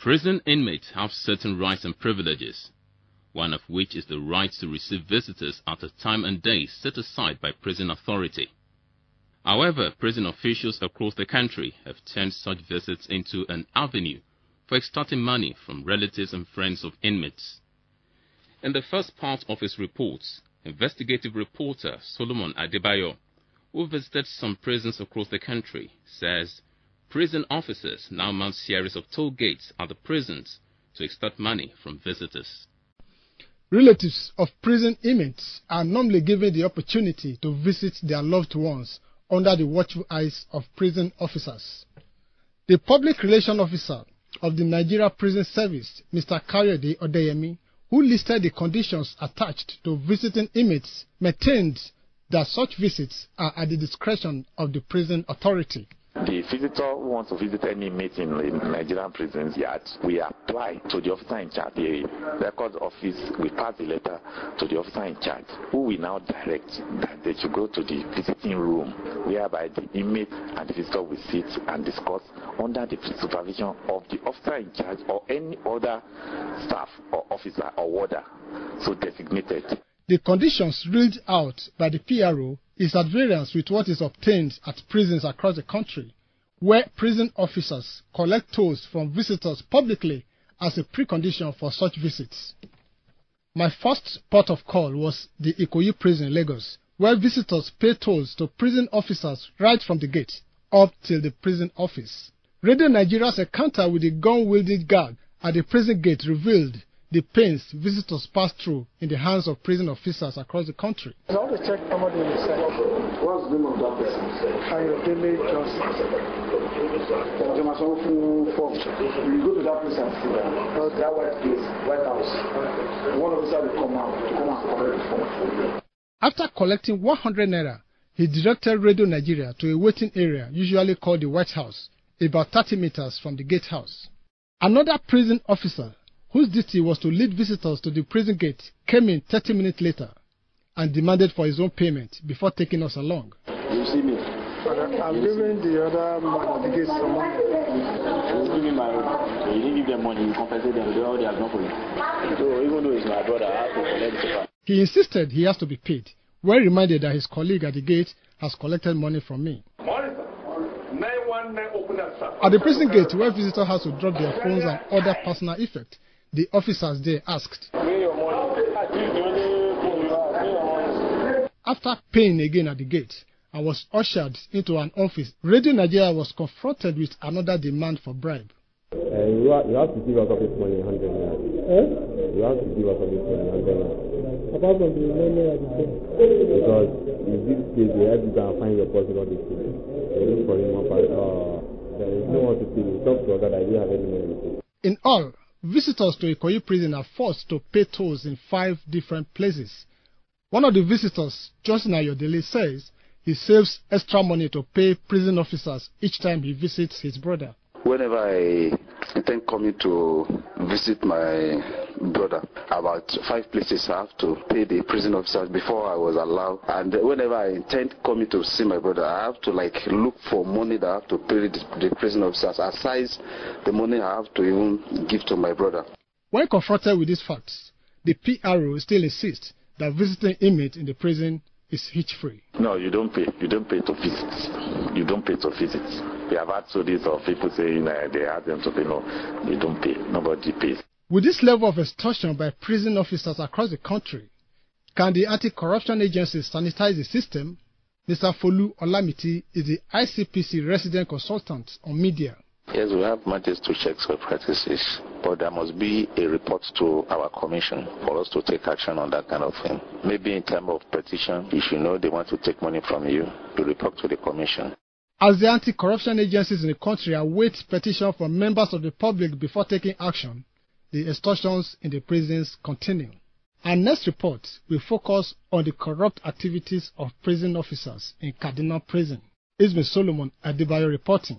Prison inmates have certain rights and privileges, one of which is the right to receive visitors at a time and day set aside by prison authority. However, prison officials across the country have turned such visits into an avenue for extorting money from relatives and friends of inmates. In the first part of his reports, investigative reporter Solomon Adebayo, who visited some prisons across the country, says prison officers now mount series of toll gates at the prisons to extort money from visitors. Relatives of prison inmates are normally given the opportunity to visit their loved ones under the watchful eyes of prison officers. The public relations officer of the Nigeria Prison Service, Mr. Kayode Odeyemi, who listed the conditions attached to visiting inmates, maintained that such visits are at the discretion of the prison authority. The visitor who wants to visit any inmate in Nigerian prisons yard, we apply to the officer in charge. The records office will pass the letter to the officer in charge, who will now direct that they should go to the visiting room, whereby the inmate and the visitor will sit and discuss under the supervision of the officer in charge or any other staff or officer or warder so designated. The conditions ruled out by the PRO is at variance with what is obtained at prisons across the country, where prison officers collect tolls from visitors publicly as a precondition for such visits. My first port of call was the Ikoyi prison in Lagos, where visitors pay tolls to prison officers right from the gate up till the prison office. Radio Nigeria's encounter with the gun-wielding guard at the prison gate revealed the pains visitors pass through in the hands of prison officers across the country. I want to check somebody in the cell. What's the name of that person? Ayodele Johnson. You go to that place and see that. That white place, White House. One officer will come out to come and collect the form. After collecting 100 naira, he directed Radio Nigeria to a waiting area usually called the White House, about 30 meters from the gatehouse. Another prison officer, whose duty was to lead visitors to the prison gate, came in 30 minutes later and demanded for his own payment before taking us along. You see me? I'm giving the other man at the gate some money. You give me my own. You didn't give them money, you compensate them, all they have done for you. So even though it's my brother, I have to collect the. He insisted he has to be paid, well reminded that his colleague at the gate has collected money from me. At the prison gate, where visitors have to drop their phones and other personal effects, the officers there asked. After paying again at the gate, I was ushered into an office. Radio Nigeria was confronted with another demand for bribe. You have to give us office money 100 naira. You have to give us office money 100 naira. Apart from the money at the gate. Because in this case, you have to go and find your person on the street. They look for him up and there is no one to pay. Talk to us that I don't have any money to pay. In all, visitors to Ikoyi prison are forced to pay tolls in 5 different places. One of the visitors, Johnson Ayodele, says he saves extra money to pay prison officers each time he visits his brother. Whenever I intend coming to visit my brother, about 5 places I have to pay the prison officers before I was allowed. And whenever I intend coming to see my brother, I have to look for money that I have to pay the prison officers, aside the money I have to even give to my brother. When confronted with these facts, the PRO still insists that visiting inmates in the prison is hitch-free. No, you don't pay. You don't pay to visit. You don't pay to visit. We have had stories of people saying they ask them to pay. No, you don't pay. Nobody pays. With this level of extortion by prison officers across the country, can the anti-corruption agencies sanitize the system? Mr. Folu Olamiti is the ICPC resident consultant on media. Yes, we have methods to check such practices, but there must be a report to our commission for us to take action on that kind of thing. Maybe in terms of petition, if you know they want to take money from you, you report to the commission. As the anti-corruption agencies in the country await petitions from members of the public before taking action, the extortions in the prisons continue. Our next report will focus on the corrupt activities of prison officers in Kaduna Prison. Ismail Solomon Adebayo reporting.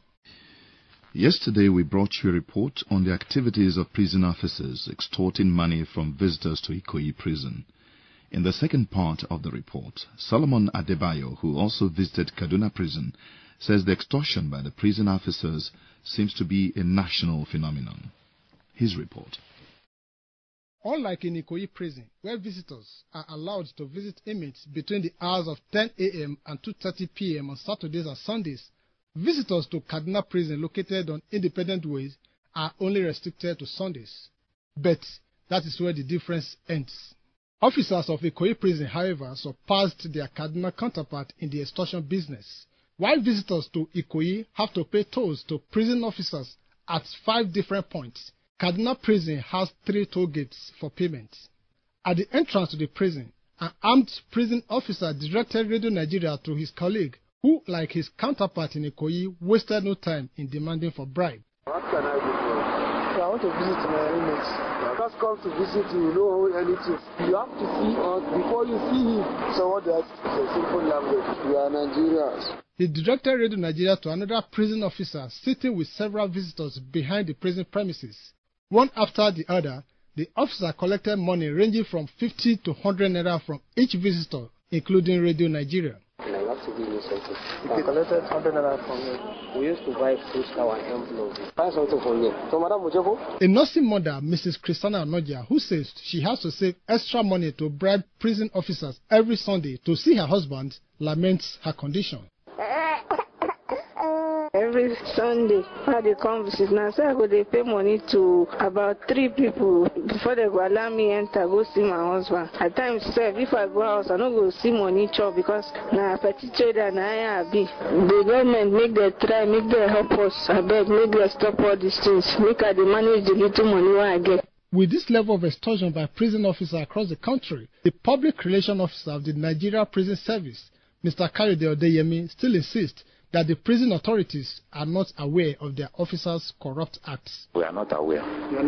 Yesterday, we brought you a report on the activities of prison officers extorting money from visitors to Ikoyi prison. In the second part of the report, Solomon Adebayo, who also visited Kaduna prison, says the extortion by the prison officers seems to be a national phenomenon. His report. Unlike in Ikoyi prison, where visitors are allowed to visit inmates between the hours of 10 a.m. and 2:30 p.m. on Saturdays and Sundays, visitors to Kaduna prison located on Independent Way are only restricted to Sundays. But that is where the difference ends. Officers of Ikoyi prison, however, surpassed their Kaduna counterpart in the extortion business. While visitors to Ikoyi have to pay tolls to prison officers at 5 different points, Kaduna prison has 3 toll gates for payment. At the entrance to the prison, an armed prison officer directed Radio Nigeria to his colleague, who, like his counterpart in Ikoyi, wasted no time in demanding for bribe. What can I do for you? I want to visit my inmates. I just come to visit you, know anything. You have to see us before you see him. So what that is a simple language. We are Nigerians. He directed Radio Nigeria to another prison officer sitting with several visitors behind the prison premises. One after the other, the officer collected money ranging from 50 to 100 naira from each visitor, including Radio Nigeria. You have to give me something. They collected 100 naira from me. We used to buy fruit, our envelopes. Buy something for me. So, Madam Mujeko? A nursing mother, Mrs. Christiana Anoja, who says she has to save extra money to bribe prison officers every Sunday to see her husband, laments her condition. Every Sunday, how they come visit now, so I go they pay money to about 3 people before they go allow me enter go see my husband. At times, if I go out, I don't go see money chop because na petty trader na I be. The government make them try, make them help us. I beg, make them stop all these things. Make I manage the little money I get. With this level of extortion by prison officers across the country, the public relations officer of the Nigeria Prison Service, Mr. Kayode Odeyemi, still insists that the prison authorities are not aware of their officers' corrupt acts. We are not aware.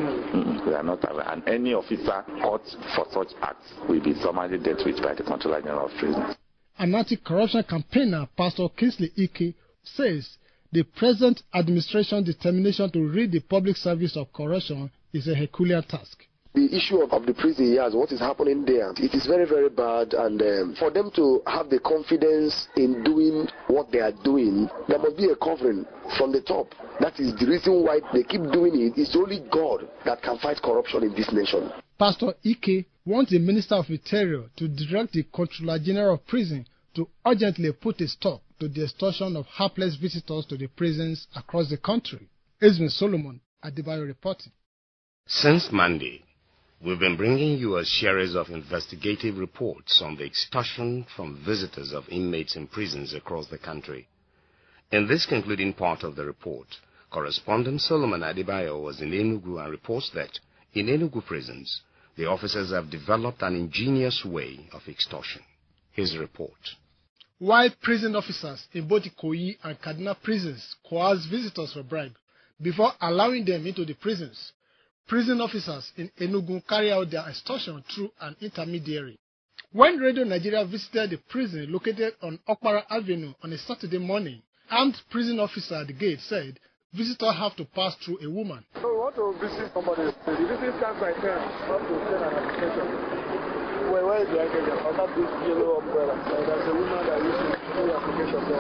We are not aware. And any officer caught for such acts will be summarily dealt with by the Controller General of Prisons. An anti-corruption campaigner, Pastor Kingsley Ike, says the present administration's determination to rid the public service of corruption is a Herculean task. The issue of the prison years, what is happening there, it is very, very bad. And for them to have the confidence in doing what they are doing, there must be a covering from the top. That is the reason why they keep doing it. It's only God that can fight corruption in this nation. Pastor Ike wants the Minister of Interior to direct the Controller General of Prison to urgently put a stop to the extortion of hapless visitors to the prisons across the country. Esme Solomon, Adebayo reporting. Since Monday, we've been bringing you a series of investigative reports on the extortion from visitors of inmates in prisons across the country. In this concluding part of the report, correspondent Solomon Adebayo was in Enugu and reports that in Enugu prisons, the officers have developed an ingenious way of extortion. His report. While prison officers in both Ikoyi and Kaduna prisons coerce visitors for bribe before allowing them into the prisons, prison officers in Enugu carry out their extortion through an intermediary. When Radio Nigeria visited the prison located on Okpara Avenue on a Saturday morning, armed prison officer at the gate said visitors have to pass through a woman. So we want to visit somebody. The visit starts by 10. Have to send an application. Where is the application? Under this yellow umbrella. There's a woman that uses the application there.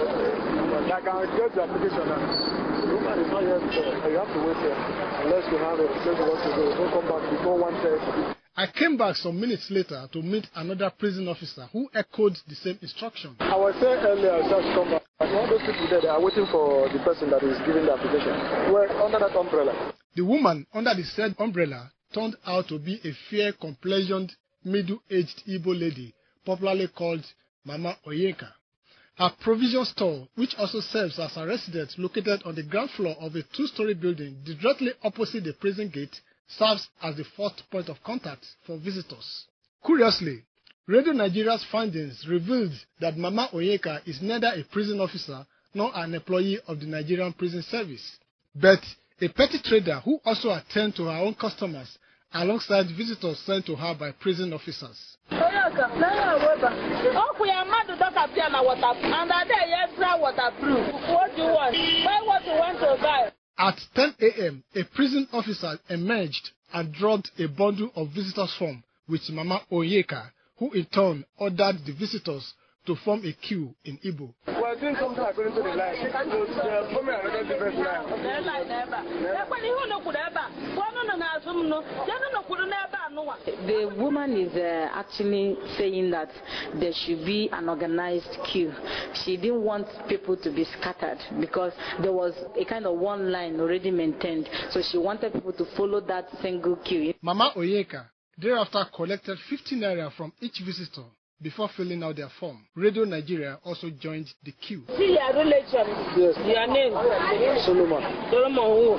I can get the application now. The woman is not yet there. You have to wait here. Unless you have a place to go. Don't come back before 1:30. I came back some minutes later to meet another prison officer who echoed the same instruction. I was saying earlier, just come back. All those people there, they are waiting for the person that is giving the application. We're under that umbrella. The woman under the said umbrella turned out to be a fair, complexioned, middle-aged Igbo lady, popularly called Mama Onyeka. Her provision store, which also serves as a residence located on the ground floor of a 2-story building directly opposite the prison gate, serves as the first point of contact for visitors. Curiously, Radio Nigeria's findings revealed that Mama Onyeka is neither a prison officer nor an employee of the Nigerian Prison Service, but a petty trader who also attends to her own customers alongside visitors sent to her by prison officers. At 10 a.m., a prison officer emerged and dropped a bundle of visitors' form with Mama Onyeka, who in turn ordered the visitors to form a queue in Igbo. We are doing something according to the line. They are forming another different line. The woman is actually saying that there should be an organized queue. She didn't want people to be scattered because there was a kind of one line already maintained. So she wanted people to follow that single queue. Mama Onyeka thereafter collected 50 naira from each visitor before filling out their form. Radio Nigeria also joined the queue. See your relation. Yes. Your name? Solomon. Solomon who?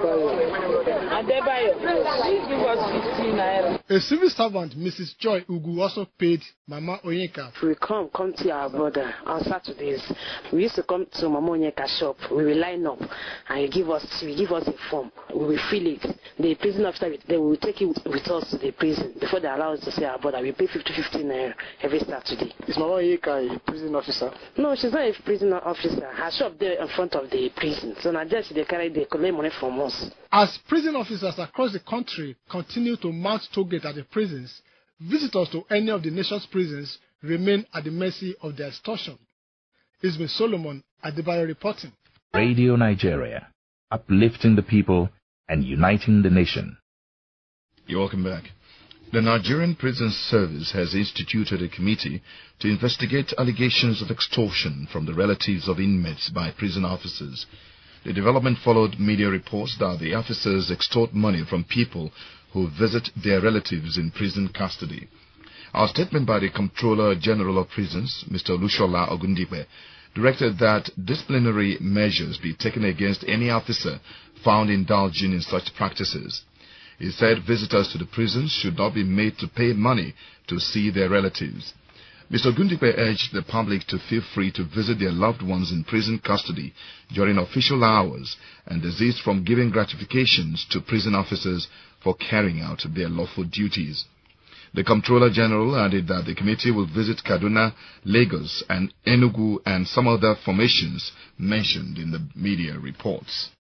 Adebayo. Please give us 15 naira. A civil servant, Mrs. Joy Ugu, also paid Mama Onyeka. We come to our brother on Saturdays. We used to come to Mama Onyeka shop. We will line up and you give us a form. We will fill it. The prison officer, they will take it with us to the prison. Before they allow us to see our brother, we pay 50 naira every Saturday. Is Mama Onyeka a prison officer? No, she's not a prison officer. Her shop there in front of the prison. So now just they collect money from us. As prison officers across the country continue to mount target at the prisons, visitors to any of the nation's prisons remain at the mercy of their extortion. Ismail Solomon, Adebayo reporting. Radio Nigeria, uplifting the people and uniting the nation. You're welcome back. The Nigerian Prison Service has instituted a committee to investigate allegations of extortion from the relatives of inmates by prison officers. The development followed media reports that the officers extort money from people who visit their relatives in prison custody. Our statement by the Comptroller General of Prisons, Mr. Olushola Ogundipe, directed that disciplinary measures be taken against any officer found indulging in such practices. He said visitors to the prisons should not be made to pay money to see their relatives. Mr. Ogundipe urged the public to feel free to visit their loved ones in prison custody during official hours and desist from giving gratifications to prison officers for carrying out their lawful duties. The Comptroller General added that the committee will visit Kaduna, Lagos, and Enugu and some other formations mentioned in the media reports.